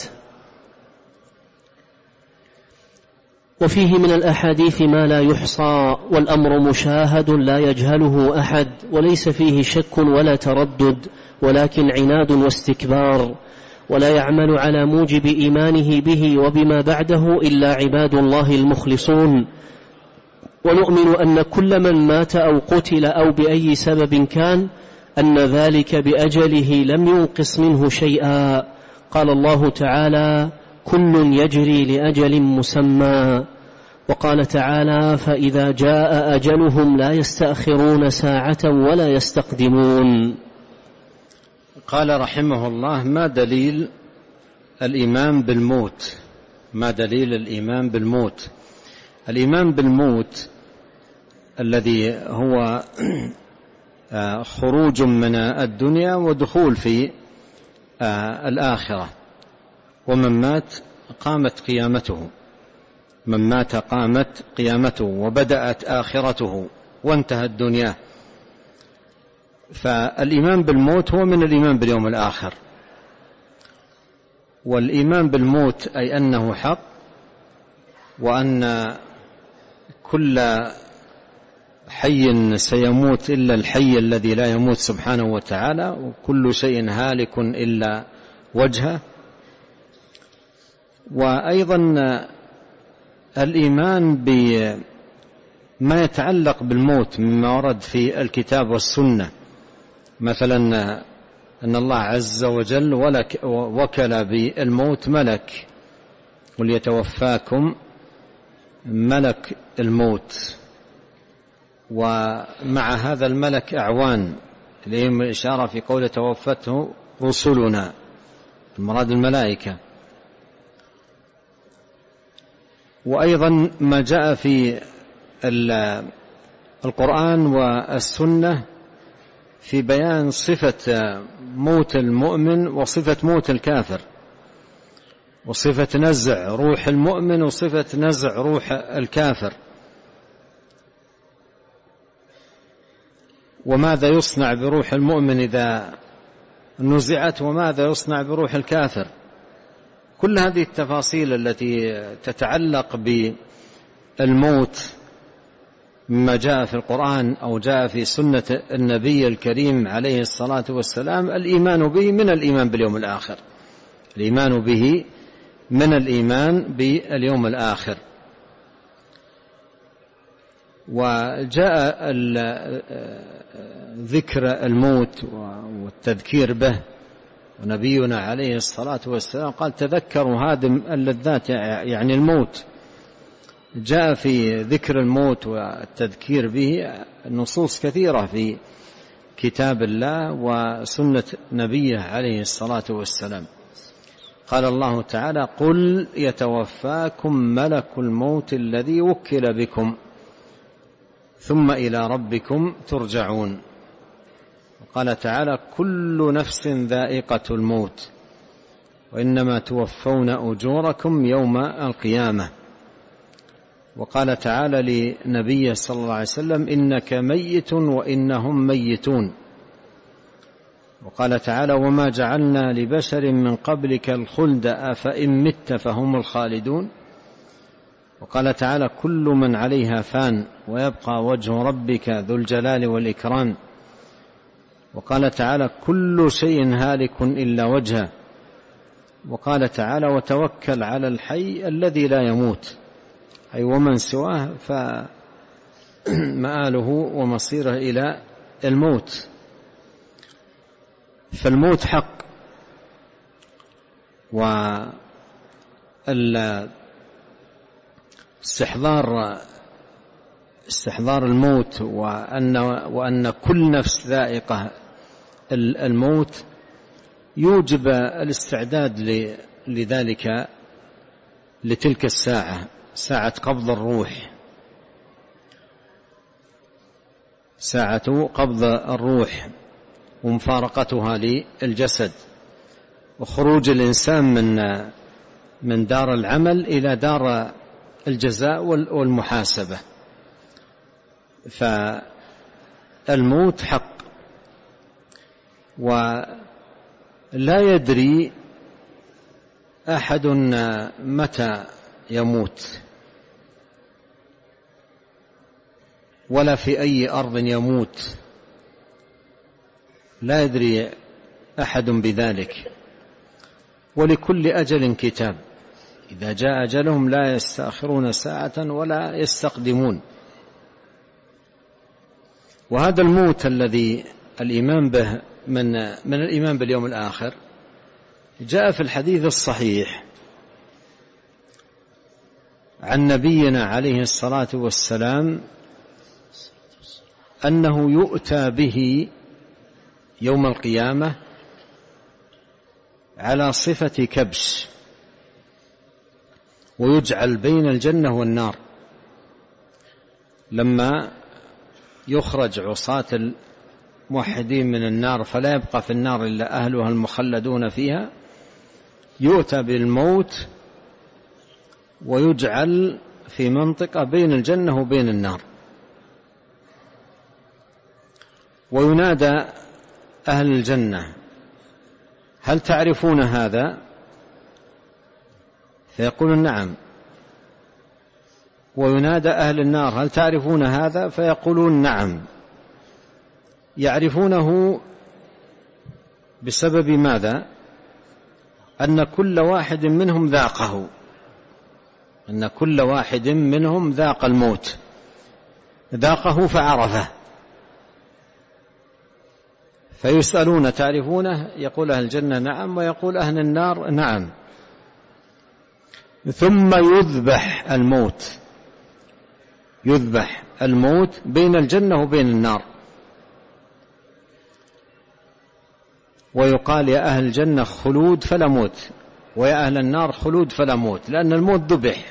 وفيه من الأحاديث ما لا يحصى، والأمر مشاهد لا يجهله أحد، وليس فيه شك ولا تردد، ولكن عناد واستكبار، ولا يعمل على موجب إيمانه به وبما بعده إلا عباد الله المخلصون. ونؤمن أن كل من مات أو قتل أو بأي سبب كان أن ذلك بأجله لم ينقص منه شيئا. قال الله تعالى: كل يجري لأجل مسمى. وقال تعالى: فإذا جاء أجلهم لا يستأخرون ساعة ولا يستقدمون. قال رحمه الله: ما دليل الإيمان بالموت؟ ما دليل الإيمان بالموت؟ الإيمان بالموت الذي هو خروج من الدنيا ودخول في الآخرة. ومن مات قامت قيامته، من مات قامت قيامته وبدأت آخرته وانتهت دنياه. فالإيمان بالموت هو من الإيمان باليوم الآخر. والإيمان بالموت أي أنه حق، وأن كل حي سيموت إلا الحي الذي لا يموت سبحانه وتعالى، وكل شيء هالك إلا وجهه. وأيضا الإيمان بما يتعلق بالموت مما ورد في الكتاب والسنة، مثلا أن الله عز وجل وكل بالموت ملك، وليتوفاكم ملك الموت، ومع هذا الملك أعوان، إليهم الإشارة في قول توفته رسلنا، المراد الملائكة. وأيضا ما جاء في القرآن والسنة في بيان صفة موت المؤمن وصفة موت الكافر، وصفة نزع روح المؤمن وصفة نزع روح الكافر، وماذا يصنع بروح المؤمن إذا نزعت، وماذا يصنع بروح الكافر. كل هذه التفاصيل التي تتعلق بالموت مما جاء في القرآن أو جاء في سنة النبي الكريم عليه الصلاة والسلام، الإيمان به من الإيمان باليوم الآخر، الإيمان به من الإيمان باليوم الآخر. وجاء ذكر الموت والتذكير به، ونبينا عليه الصلاة والسلام قال: تذكروا هادم اللذات، يعني الموت. جاء في ذكر الموت والتذكير به نصوص كثيرة في كتاب الله وسنة نبيه عليه الصلاة والسلام. قال الله تعالى: قل يتوفاكم ملك الموت الذي وكل بكم ثم إلى ربكم ترجعون. وقال تعالى: كل نفس ذائقة الموت وإنما توفون أجوركم يوم القيامة. وقال تعالى لنبيه صلى الله عليه وسلم: إنك ميت وإنهم ميتون. وقال تعالى: وما جعلنا لبشر من قبلك الخلد أفإن مت فهم الخالدون. وقال تعالى: كل من عليها فان ويبقى وجه ربك ذو الجلال والإكرام. وقال تعالى: كل شيء هالك إلا وجهه. وقال تعالى: وتوكل على الحي الذي لا يموت، أي ومن سواه فمآله ومصيره إلى الموت. فالموت حق، واستحضار استحضار الموت وأن, وأن كل نفس ذائقة الموت يوجب الاستعداد لذلك، لتلك الساعة، ساعة قبض الروح، ساعة قبض الروح. ومفارقتها للجسد، وخروج الإنسان من من دار العمل إلى دار الجزاء والمحاسبة. فالموت حق، ولا يدري أحد متى يموت ولا في أي أرض يموت، لا يدري أحد بذلك. ولكل أجل كتاب، إذا جاء أجلهم لا يستأخرون ساعة ولا يستقدمون. وهذا الموت الذي الإيمان به من من الإيمان باليوم الآخر جاء في الحديث الصحيح عن نبينا عليه الصلاة والسلام أنه يؤتى به يوم القيامة على صفة كبش، ويجعل بين الجنة والنار. لما يخرج عصاة الموحدين من النار فلا يبقى في النار إلا أهلها المخلدون فيها، يؤتى بالموت ويجعل في منطقة بين الجنة وبين النار، وينادى أهل الجنة: هل تعرفون هذا؟ فيقولون: نعم. وينادى أهل النار: هل تعرفون هذا؟ فيقولون: نعم. يعرفونه بسبب ماذا؟ أن كل واحد منهم ذاقه، أن كل واحد منهم ذاق الموت، ذاقه فعرفه. فيسألون: تعرفونه؟ يقول أهل الجنة: نعم. ويقول أهل النار: نعم. ثم يذبح الموت، يذبح الموت بين الجنة وبين النار، ويقال: يا أهل الجنة خلود فلا موت، ويا أهل النار خلود فلا موت، لأن الموت ذبح،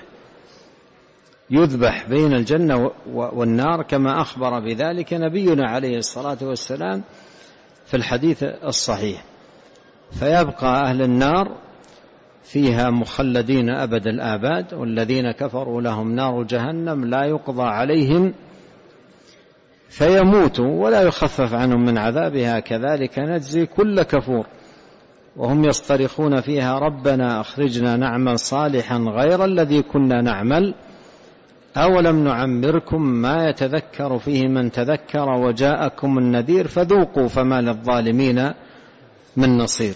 يذبح بين الجنة والنار، كما أخبر بذلك نبينا عليه الصلاة والسلام في الحديث الصحيح. فيبقى أهل النار فيها مخلدين أبد الآباد، والذين كفروا لهم نار جهنم لا يقضى عليهم فيموتوا ولا يخفف عنهم من عذابها، كذلك نجزي كل كفور. وهم يصطرخون فيها: ربنا أخرجنا نعمل صالحا غير الذي كنا نعمل أولم نعمركم ما يتذكر فيه من تذكر وجاءكم النذير فذوقوا فما للظالمين من نصير.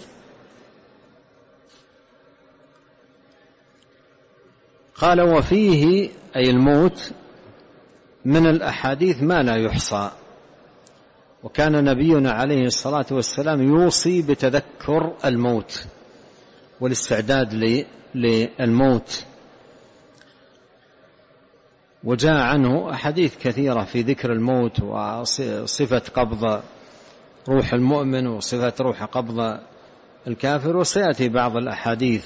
قال: وفيه أي الموت من الأحاديث ما لا يحصى. وكان نبينا عليه الصلاة والسلام يوصي بتذكر الموت والاستعداد للموت، وجاء عنه أحاديث كثيرة في ذكر الموت وصفة قبض روح المؤمن وصفة روح قبض الكافر، وسيأتي بعض الأحاديث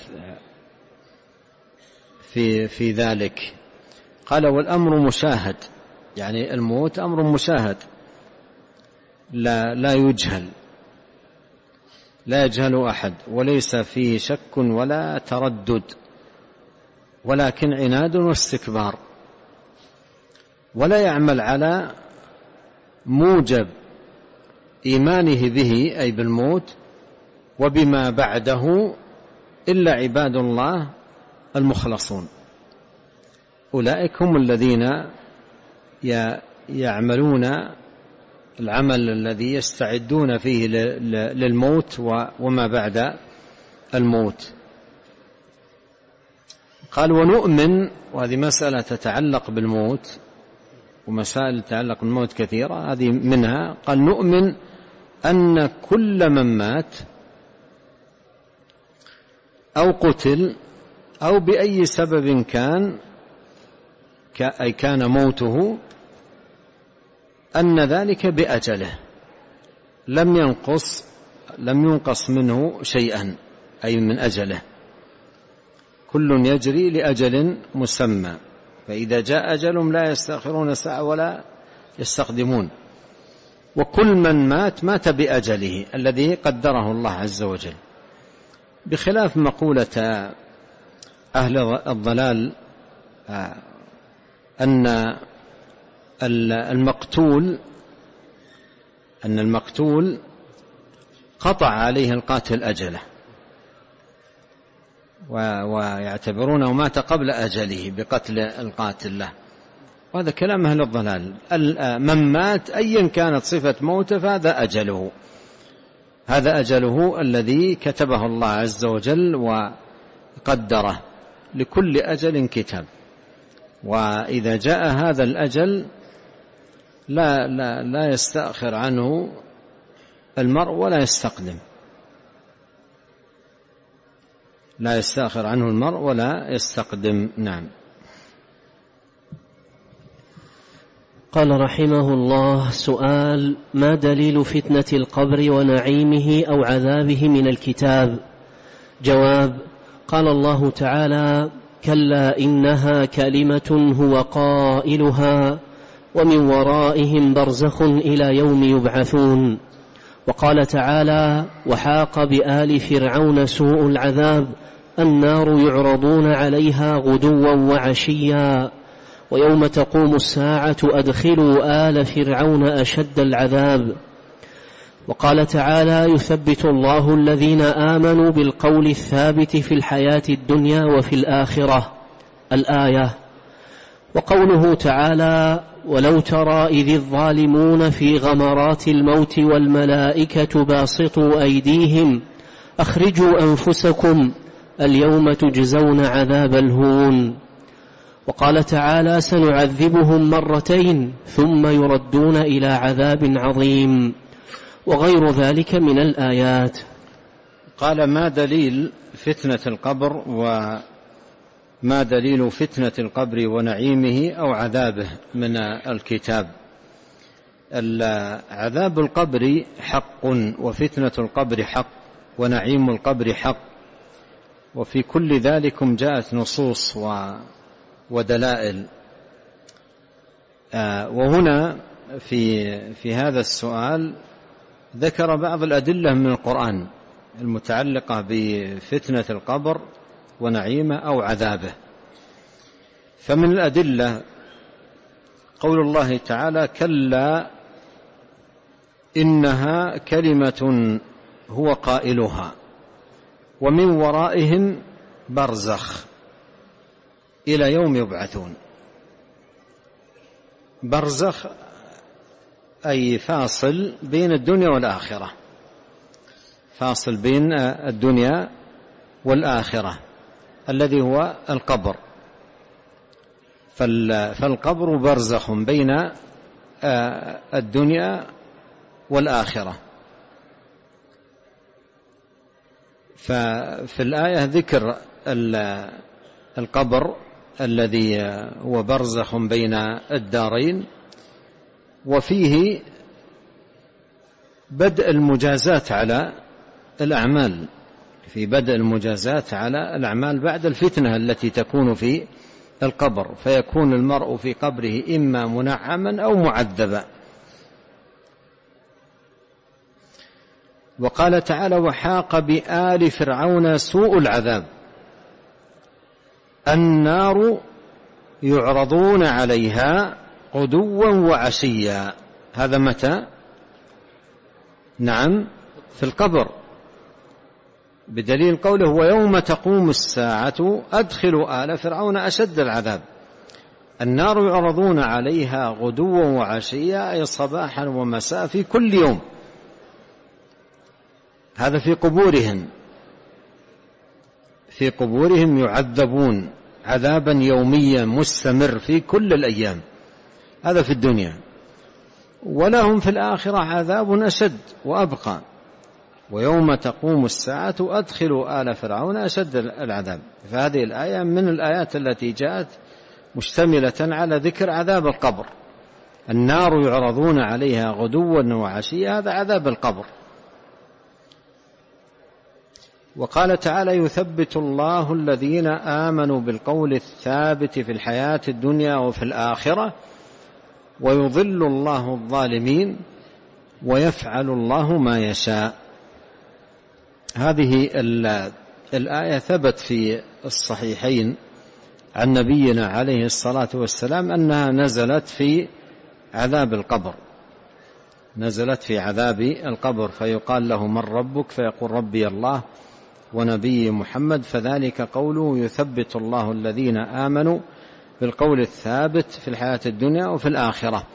في في ذلك. قال: والأمر مشاهد، يعني الموت أمر مشاهد لا لا يجهل، لا يجهل أحد، وليس فيه شك ولا تردد، ولكن عناد واستكبار، ولا يعمل على موجب إيمانه به أي بالموت وبما بعده إلا عباد الله المخلصون. أولئك هم الذين يعملون العمل الذي يستعدون فيه للموت وما بعد الموت. قال: ونؤمن، وهذه مسألة تتعلق بالموت، ومسائل تتعلق بالموت كثيرة، هذه منها. قال: نؤمن أن كل من مات أو قتل أو بأي سبب كان أي كان موته، أن ذلك بأجله لم ينقص لم ينقص منه شيئا، أي من أجله، كل يجري لأجل مسمى، فإذا جاء أجلهم لا يستأخرون ساعة ولا يستقدمون. وكل من مات مات بأجله الذي قدره الله عز وجل، بخلاف مقولة أهل الضلال أن المقتول أن المقتول قطع عليه القاتل أجله، ويعتبرونه مات قبل أجله بقتل القاتل له، وهذا كلام أهل الضلال. من مات أيا كانت صفة موته فهذا أجله، هذا أجله الذي كتبه الله عز وجل وقدره، لكل أجل كتاب، وإذا جاء هذا الأجل لا, لا, لا يستأخر عنه المرء ولا يستقدم، لا يستأخر عنه المرء ولا يستقدم. نعم. قال رحمه الله: سؤال: ما دليل فتنة القبر ونعيمه أو عذابه من الكتاب؟ جواب: قال الله تعالى: كلا إنها كلمة هو قائلها ومن ورائهم برزخ إلى يوم يبعثون. وقال تعالى: وحاق بآل فرعون سوء العذاب النار يعرضون عليها غدوا وعشيا ويوم تقوم الساعة أدخلوا آل فرعون أشد العذاب. وقال تعالى: يثبت الله الذين آمنوا بالقول الثابت في الحياة الدنيا وفي الآخرة، الآية. وقوله تعالى: ولو ترى إذ الظالمون في غمرات الموت والملائكة باسطوا أيديهم أخرجوا أنفسكم اليوم تجزون عذاب الهون. وقال تعالى: سنعذبهم مرتين ثم يردون إلى عذاب عظيم، وغير ذلك من الآيات. قال: ما دليل فتنة القبر وما دليل فتنة القبر ونعيمه أو عذابه من الكتاب؟ عذاب القبر حق، وفتنة القبر حق، ونعيم القبر حق، وفي كل ذلك جاءت نصوص ودلائل. وهنا في في هذا السؤال ذكر بعض الأدلة من القرآن المتعلقة بفتنة القبر ونعيمه أو عذابه. فمن الأدلة قول الله تعالى: كلا إنها كلمة هو قائلها ومن ورائهم برزخ إلى يوم يبعثون. برزخ أي فاصل بين الدنيا والآخرة، فاصل بين الدنيا والآخرة الذي هو القبر. فالقبر برزخ بين الدنيا والآخرة. ففي الآية ذكر القبر الذي هو برزخ بين الدارين، وفيه بدء المجازات على الأعمال، في بدء المجازات على الأعمال بعد الفتنة التي تكون في القبر، فيكون المرء في قبره إما منعما أو معذبا. وقال تعالى: وحاق بآل فرعون سوء العذاب النار يعرضون عليها غدوا وعشيا. هذا متى؟ نعم، في القبر، بدليل قوله: ويوم تقوم الساعة أدخلوا آل فرعون أشد العذاب. النار يعرضون عليها غدوا وعشيا أي صباحا ومساء في كل يوم. هذا في قبورهم، في قبورهم يعذبون عذابا يوميا مستمر في كل الأيام، هذا في الدنيا. ولهم في الآخرة عذاب أشد وأبقى: ويوم تقوم الساعة أدخلوا آل فرعون أشد العذاب. فهذه الآية من الآيات التي جاءت مشتملة على ذكر عذاب القبر. النار يعرضون عليها غدوا وعشيا، هذا عذاب القبر. وقال تعالى: يثبت الله الذين آمنوا بالقول الثابت في الحياة الدنيا وفي الآخرة ويضل الله الظالمين ويفعل الله ما يشاء. هذه الآية ثبت في الصحيحين عن نبينا عليه الصلاة والسلام أنها نزلت في عذاب القبر، نزلت في عذاب القبر، فيقال له من ربك؟ فيقول ربي الله ونبي محمد، فذلك قوله يثبت الله الذين آمنوا بالقول الثابت في الحياة الدنيا وفي الآخرة.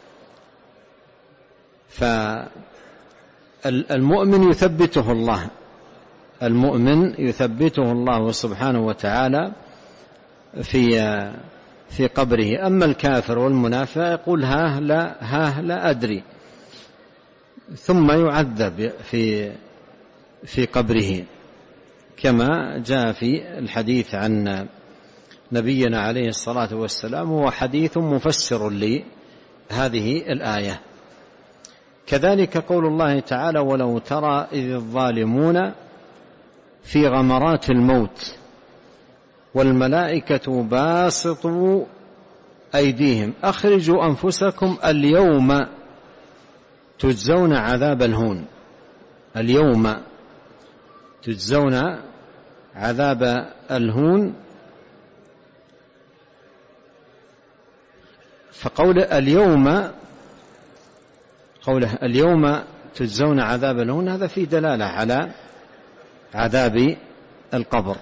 فالمؤمن يثبته الله، المؤمن يثبته الله سبحانه وتعالى في في قبره. أما الكافر والمنافق يقول ها لا ها لا أدري، ثم يعذب في في قبره، كما جاء في الحديث عن نبينا عليه الصلاة والسلام، هو حديث مفسر لهذه الآية. كذلك قول الله تعالى ولو ترى إذ الظالمون في غمرات الموت والملائكة باسطوا أيديهم أخرجوا أنفسكم اليوم تجزون عذاب الهون، اليوم تجزون عذاب الهون. فقول اليوم، قوله اليوم تجزون عذاب الهون، هذا فيه دلالة على عذاب القبر.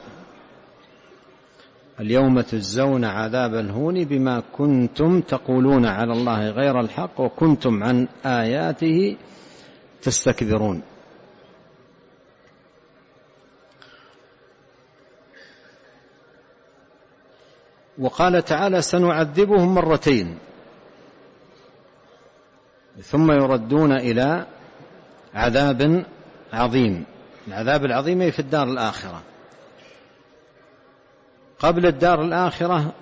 اليوم تجزون عذاب الهون بما كنتم تقولون على الله غير الحق وكنتم عن آياته تستكبرون. وقال تعالى سنعذبهم مرتين ثم يردون إلى عذاب عظيم. العذاب العظيم في الدار الآخرة. قبل الدار الآخرة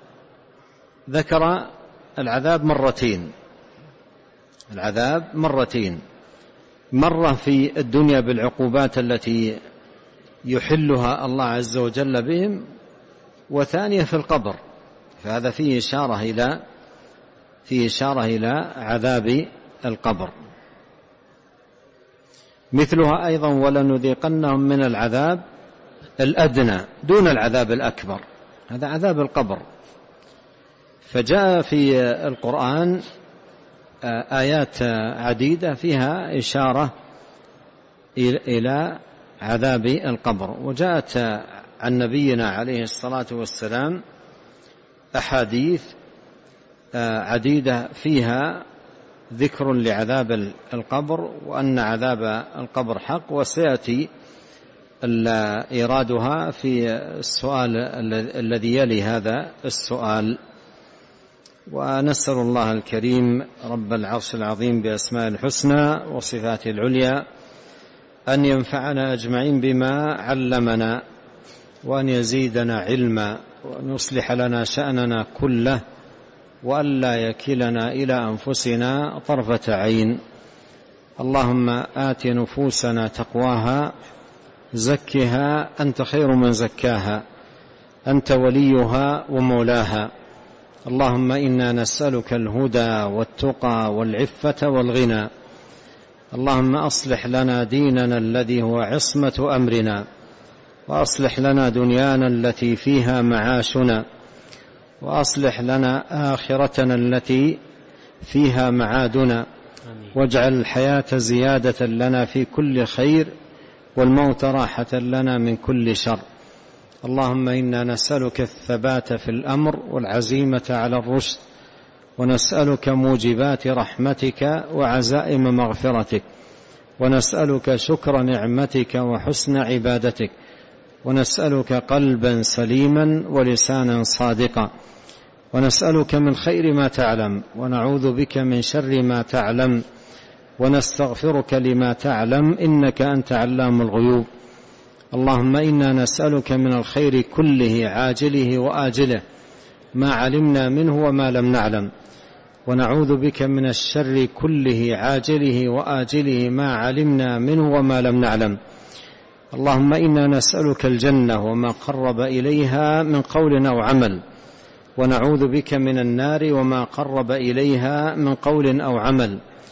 ذكر العذاب مرتين، العذاب مرتين، مرة في الدنيا بالعقوبات التي يحلها الله عز وجل بهم، وثانية في القبر. فهذا فيه إشارة إلى فيه إشارة إلى عذاب القبر. مثلها أيضا ولنذيقنهم من العذاب الأدنى دون العذاب الأكبر، هذا عذاب القبر. فجاء في القرآن آيات عديدة فيها إشارة إلى عذاب القبر، وجاءت عن نبينا عليه الصلاة والسلام أحاديث عديدة فيها ذكر لعذاب القبر وأن عذاب القبر حق، وسيأتي إيرادها في السؤال الذي يلي هذا السؤال. ونسأل الله الكريم رب العرش العظيم بأسماء الحسنى وصفاته العليا أن ينفعنا أجمعين بما علمنا، وأن يزيدنا علما، وأن يصلح لنا شأننا كله، وأن لا يكلنا إلى أنفسنا طرفة عين. اللهم آت نفوسنا تقواها زكها أنت خير من زكاها، أنت وليها ومولاها. اللهم إنا نسألك الهدى والتقى والعفة والغنى. اللهم أصلح لنا ديننا الذي هو عصمة أمرنا، وأصلح لنا دنيانا التي فيها معاشنا، وأصلح لنا آخرتنا التي فيها معادنا، واجعل الحياة زيادة لنا في كل خير والموت راحة لنا من كل شر. اللهم إنا نسألك الثبات في الأمر والعزيمة على الرشد، ونسألك موجبات رحمتك وعزائم مغفرتك، ونسألك شكر نعمتك وحسن عبادتك، ونسألك قلبا سليما ولسانا صادقا، ونسألك من خير ما تعلم، ونعوذ بك من شر ما تعلم، ونستغفرك لما تعلم، إنك أنت علام الغيوب. اللهم إنا نسألك من الخير كله عاجله وآجله ما علمنا منه وما لم نعلم، ونعوذ بك من الشر كله عاجله وآجله ما علمنا منه وما لم نعلم. اللهم إنا نسألك الجنة وما قرب إليها من قول أو عمل، ونعوذ بك من النار وما قرب إليها من قول أو عمل،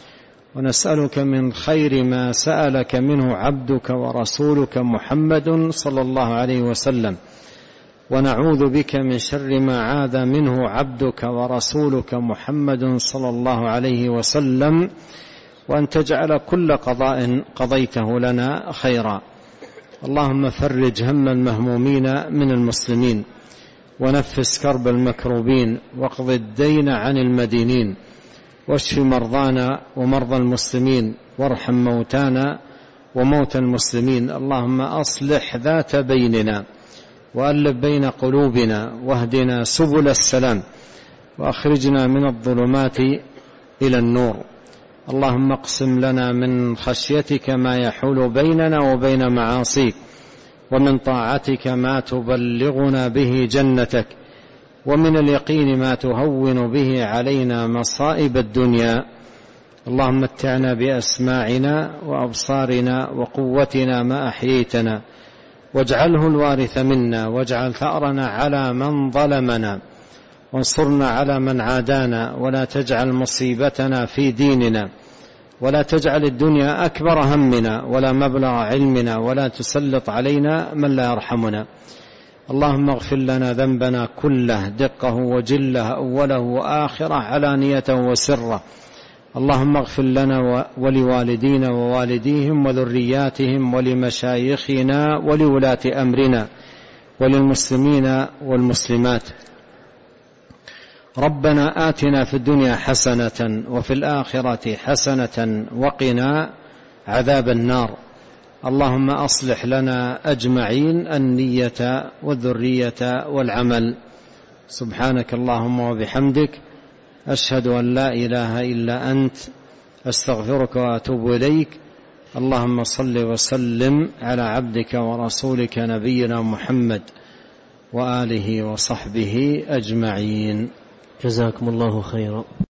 ونسألك من خير ما سألك منه عبدك ورسولك محمد صلى الله عليه وسلم، ونعوذ بك من شر ما عاذ منه عبدك ورسولك محمد صلى الله عليه وسلم، وأن تجعل كل قضاء قضيته لنا خيرا. اللهم فرج هم المهمومين من المسلمين، ونفس كرب المكروبين، واقض الدين عن المدينين، واشف مرضانا ومرضى المسلمين، وارحم موتانا وموتى المسلمين. اللهم أصلح ذات بيننا، وألف بين قلوبنا، واهدنا سبل السلام، وأخرجنا من الظلمات إلى النور. اللهم اقسم لنا من خشيتك ما يحول بيننا وبين معاصيك، ومن طاعتك ما تبلغنا به جنتك، ومن اليقين ما تهون به علينا مصائب الدنيا. اللهم متعنا بأسماعنا وأبصارنا وقوتنا ما أحييتنا، واجعله الوارث منا، واجعل ثأرنا على من ظلمنا، وانصرنا على من عادانا، ولا تجعل مصيبتنا في ديننا، ولا تجعل الدنيا أكبر همنا ولا مبلغ علمنا، ولا تسلط علينا من لا يرحمنا. اللهم اغفر لنا ذنبنا كله، دقه وجله، أوله وآخره، علانيته وسره. اللهم اغفر لنا ولوالدينا ووالديهم وذرياتهم ولمشايخنا ولولاة أمرنا وللمسلمين والمسلمات. ربنا آتنا في الدنيا حسنة وفي الآخرة حسنة وقنا عذاب النار. اللهم أصلح لنا أجمعين النية والذرية والعمل. سبحانك اللهم وبحمدك، أشهد أن لا إله إلا أنت، أستغفرك وأتوب إليك. اللهم صل وسلم على عبدك ورسولك نبينا محمد وآله وصحبه أجمعين. جزاكم الله خيرا.